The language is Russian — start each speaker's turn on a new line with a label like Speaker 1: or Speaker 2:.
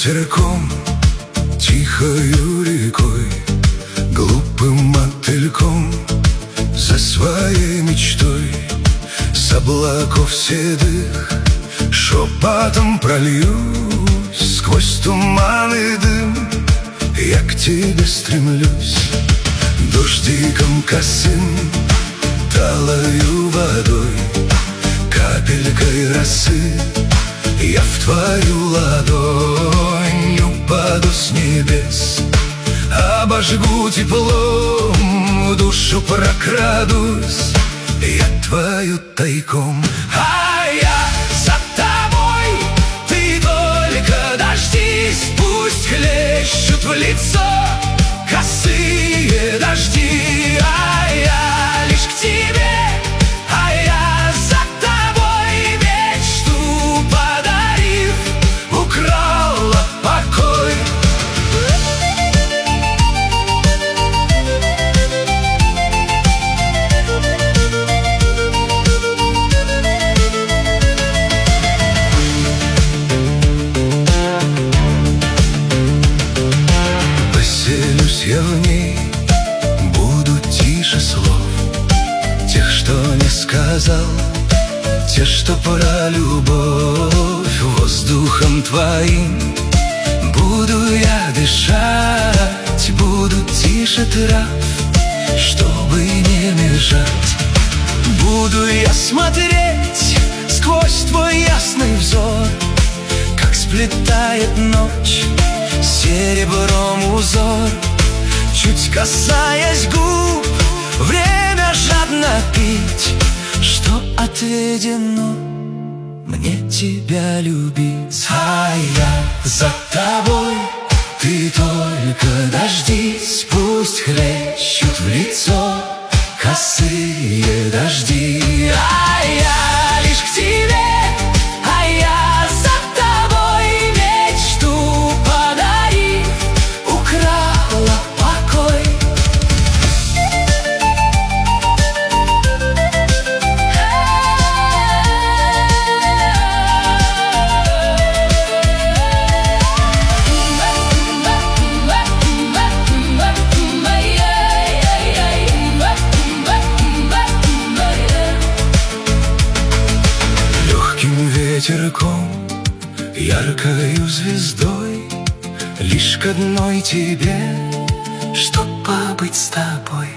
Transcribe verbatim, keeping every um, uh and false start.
Speaker 1: ветерком, тихою рекой, глупым мотыльком за своей мечтой. С облаков седых шепотом прольюсь сквозь туман и дым. Я к тебе стремлюсь дождиком косым, талою водой, капелькой росы. Я в твою ладонь упаду с небес, обожгу теплом, в душу прокрадусь. Я твою тайком, а я за тобой. Ты только дождись, пусть хлещут в лицо косые дожди. А я лишь к тебе, а я за тобой, мечту подарив, украла покой. Поселюсь я в ней, буду тише слов тех, что не сказал, те, что про любовь. Воздухом твоим буду я дышать, буду тише трав, чтобы не мешать. Буду я смотреть сквозь твой ясный взор, как сплетает ночь серебром узор. Чуть касаясь губ, время жадно пить, что отведено мне тебя любить. А я за тобой, ты только дождись, пусть хлещут в лицо косые дожди. А я лишь к тебе, а я за тобой, мечту подарив, украла покой. Ветерком, яркою звездой, лишь к одной тебе, чтоб побыть с тобой.